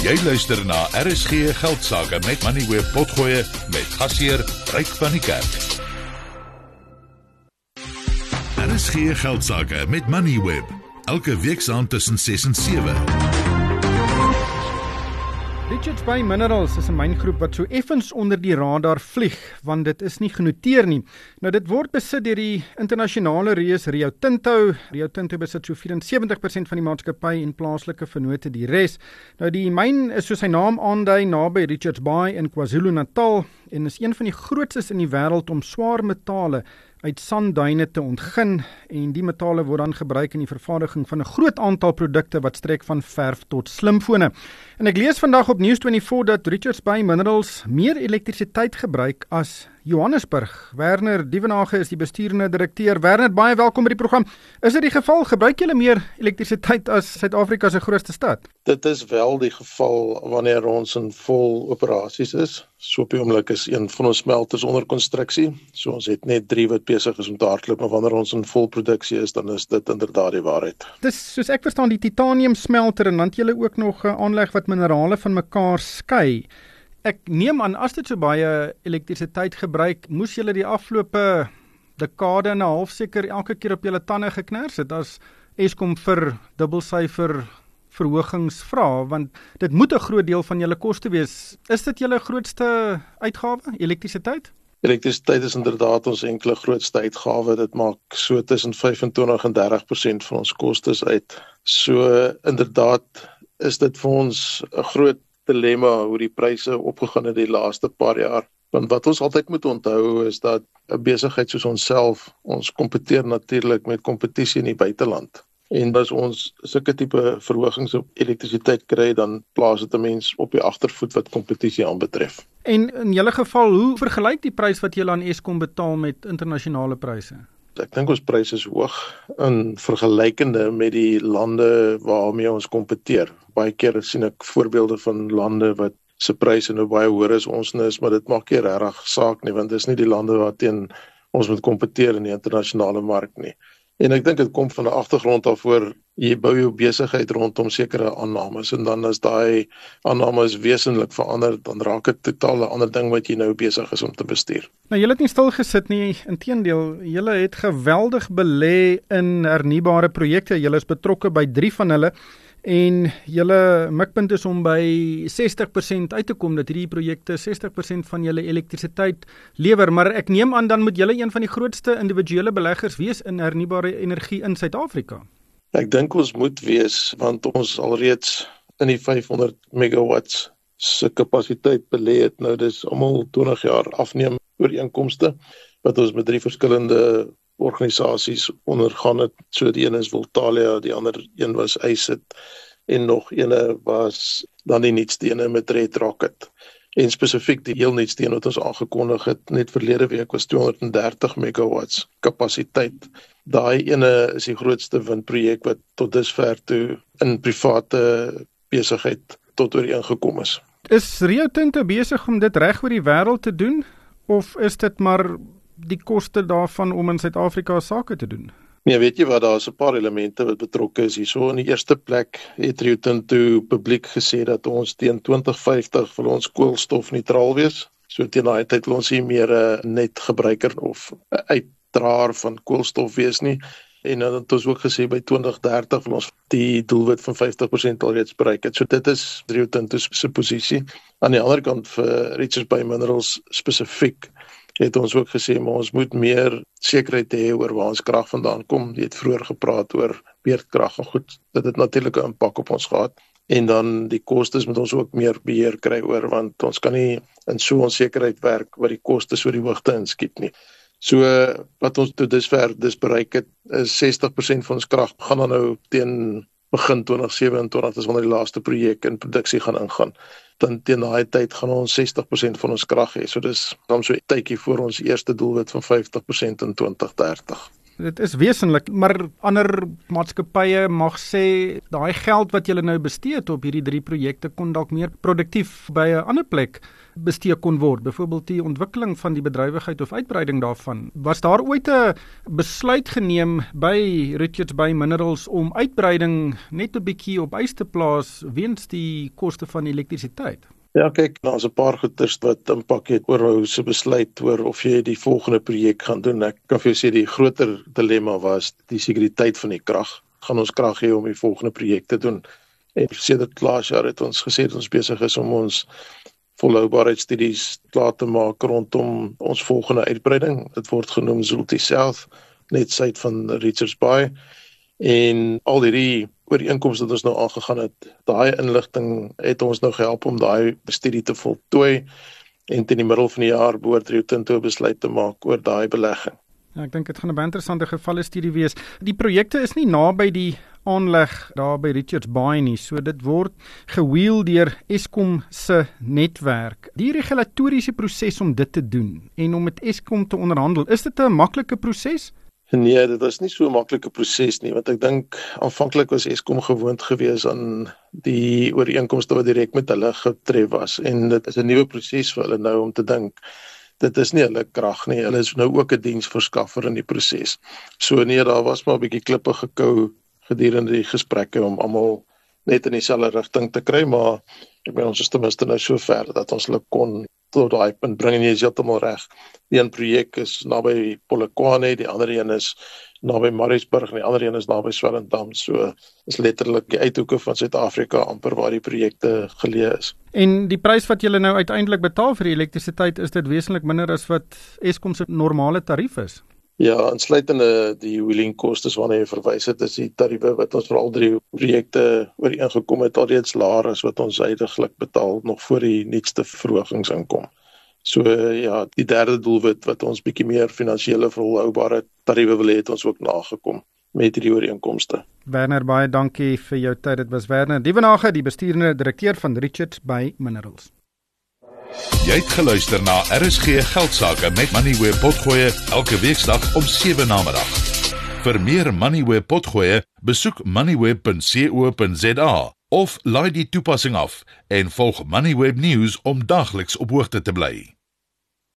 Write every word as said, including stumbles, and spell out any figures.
Jy luister na R S G Geldsaake met Moneyweb Potgoe met gasheer Ryk van die Kerk. R S G Geldsaake met Moneyweb, elke weeksaand tussen ses en sewe. Richards Bay Minerals is 'n myngroep wat so effens onder die radar vlieg, want dit is nie genoteer nie. Nou dit word besit deur die internasionale reus Rio Tinto. Rio Tinto besit so vyf en sewentig persent van die maatskappy en plaaslike vennote die res. Nou die myn is soos sy naam aandui naby Richards Bay in KwaZulu-Natal en is een van die grootstes in die wêreld om swaar metale uit sandduine te ontgin, en die metale word dan gebruik in die vervaardiging van 'n groot aantal produkte wat strek van verf tot slimfone. En ek lees vandag op News vyf-en-twintig dat Richards Bay Minerals meer elektrisiteit gebruik as Johannesburg. Werner Dievenage is die besturende direkteur. Werner, baie welkom by die program. Is dit die geval? Gebruik julle meer elektrisiteit as Suid-Afrika se grootste stad? Dit is wel die geval wanneer ons in vol operasies is. So op die oomblik is een van ons smelters onder konstruksie. So ons het net drie wat besig is om te hardloop, maar wanneer ons in vol produksie is, dan is dit inderdaad die waarheid. Dis soos ek verstaan die titanium smelter, en dan het julle ook nog 'n aanleg wat minerale van mekaar skei. Ek neem aan, as dit so baie elektrisiteit gebruik, moes julle die afgelope dekade en 'n half seker elke keer op julle tande geknars het as Eskom vir dubbelsyfer verhogings vra, want dit moet 'n groot deel van julle koste wees. Is dit julle grootste uitgawe, elektrisiteit? Elektrisiteit is inderdaad ons enkele grootste uitgawe. Dit maak so tussen vyf-en-twintig en dertig persent van ons kostes uit. So inderdaad is dit vir ons 'n groot dilemma hoe die pryse opgegaan het die laaste paar jaar. Want wat ons altyd moet onthou is dat 'n besigheid soos onsself, ons kompeteer natuurlik met kompetisie in die buiteland. En as ons sulke tipe verhogings op elektrisiteit kry, dan plaas dit 'n mens op die agtervoet wat kompetisie aanbetref. En in julle geval, hoe vergelyk die prys wat julle aan Eskom betaal met internasionale pryse? Ek dink ons pryse is hoog in vergelykende met die lande waarmee ons kompeteer. Baie keer sien ek voorbeelde van lande wat se pryse nou baie hoër as ons is, maar dit maak nie regtig saak nie, want dit is nie die lande waarteen ons moet kompeteer in die internasionale mark nie. En ek dink dit kom van 'n agtergrond af voor jy bou jou besigheid rondom sekere aannames, en dan as daai aannames wesentlik verander, dan raak dit totaal 'n ander ding wat jy nou besig is om te bestuur. Nou julle het nie stil gesit nie, inteendeel, julle het geweldig belê in hernubare projekte. Julle is betrokke by drie van hulle, en julle mikpunt is om by sestig persent uit te kom, dat hierdie projekte sestig persent van julle elektrisiteit lewer, maar ek neem aan dan moet julle een van die grootste individuele beleggers wees in hernubare energie in Suid-Afrika. Ek dink ons moet wees, want ons alreeds in die vyfhonderd megawatts se kapasiteit belê het. Nou dis almal twintig jaar afneem ooreenkomste wat ons met drie verskillende organisasies ondergaan het. So die een is Voltalia, die ander een was Acid, en nog ene was dan die nuutste ene met Red Rocket. En spesifiek die heel nuutste een wat ons aangekondig het net verlede week was tweehonderd en dertig megawatts kapasiteit. Daai ene is die grootste windprojek wat tot dusver toe in private besigheid tot ooreengekom is. Is Rio Tinto besig om dit reg oor die wêreld te doen, of is dit maar die koste daarvan om in Suid-Afrika sake te doen? Nee, weet jy wat, daar is 'n paar elemente wat betrokke is hierso. In die eerste plek het Rio Tinto publiek gesê dat ons teen twintig vyftig wil ons koolstofneutraal wees. So teen daai tyd wil ons nie meer 'n net gebruiker of 'n uitdraer van koolstof wees nie. En dan het ons ook gesê by twintig dertig wil ons die doelwit van vyftig persent alreeds bereik het. So dit is Rio Tinto se posisie. Aan die ander kant vir Richards Bay Minerals spesifiek het ons ook gesê, maar ons moet meer sekerheid hê oor waar ons krag vandaan kom. Jy het vroeër gepraat oor beerdkrag, en goed, dit het natuurlik 'n impak op ons gehad. En dan die kostes moet ons ook meer beheer kry oor, want ons kan nie in so onsekerheid werk wat die kostes oor die hoogte inskiet nie. So wat ons tot dusver dis bereik het, is sestig persent van ons krag gaan dan nou teen begin twintig sewe-en-twintig, dis wanneer die laaste projek in produksie gaan ingaan. Dan teen daai tyd gaan ons sestig persent van ons krag hê. So dis dan so 'n tydjie voor ons eerste doelwit van vyftig persent in twintig dertig. Dit is wesenlik, maar ander maatskappye mag sê daai geld wat julle nou bestee het op hierdie drie projekte kon dalk meer produktief by 'n ander plek bestee kon word, byvoorbeeld die ontwikkeling van die bedrywigheid of uitbreiding daarvan. Was daar ooit 'n besluit geneem by Richards Bay Minerals om uitbreiding net 'n bietjie op ys te plaas weens die koste van elektrisiteit? Ja, kyk, daar's 'n paar goeters wat impak het oor hoe se besluit oor of jy die volgende projek gaan doen. Ek kan vir jou sê die groter dilemma was die sekuriteit van die krag. Gaan ons krag hê om die volgende projek te doen? En sedert laas jaar het ons gesê dat ons besig is om ons volhoubaarheidsstudies klaar te maak rondom ons volgende uitbreiding. Dit word genoem Zulti South, net suid van Richards Bay. En al die ooreenkomste wat ons nou aangegaan het, daai inligting het ons nou gehelp om daai studie te voltooi en teen die middel van die jaar behoort Rio Tinto besluit te maak oor daai belegging. Ja, ek dink dit gaan 'n baie interessante gevalle studie wees. Die projekte is nie naby die aanleg daar by Richards Bay nie, so dit word gewheel deur Eskom se netwerk. Die regulatoriese proses om dit te doen en om met Eskom te onderhandel, is dit 'n maklike proses? Nee, dit was nie so 'n maklike proses nie, want ek dink aanvanklik was Eskom gewoond gewees aan die ooreenkomste wat direk met hulle getref was, en dit is 'n nuwe proses vir hulle nou om te dink, dit is nie hulle krag nie, hulle is nou ook 'n diensverskaffer in die proses. So nee, daar was maar 'n bietjie klippe gekou gedurende die gesprekke om almal net in dieselfde rigting te kry, maar ek meen ons is ten minste nou so ver dat ons hulle kon tot daai punt bring, en jy is heeltemal reg. Die een projek is naby Polokwane, die ander een is naby Maritzburg en die ander een is naby Swellendam. So is letterlik die uithoeke van Suid-Afrika amper waar die projekte geleë is. En die prys wat julle nou uiteindelik betaal vir die elektrisiteit, is dit wesentlik minder as wat Eskom se normale tarief is? Ja, insluitende die wheeling kostes waarna jy verwys het, is die tariewe wat ons vir al drie projekte ooreengekom het alreeds laer as wat ons huidiglik betaal nog voor die nuutste verhogings inkom. So ja, die derde doelwit wat ons bietjie meer finansiële volhoubare tariewe wil hê, het ons ook nagekom met hierdie ooreenkomste. Werner, baie dankie vir jou tyd. Dit was Werner Dievenage, die bestuurende direkteur van Richards Bay Minerals. Jy het geluister na R S G Geldsaake met Moneyweb Potgoe elke weeksdag om sewe namiddag. Vir meer Moneyweb Potgoe, besoek moneyweb punt co punt za of laai die toepassing af en volg Moneyweb News om dagliks op hoogte te bly.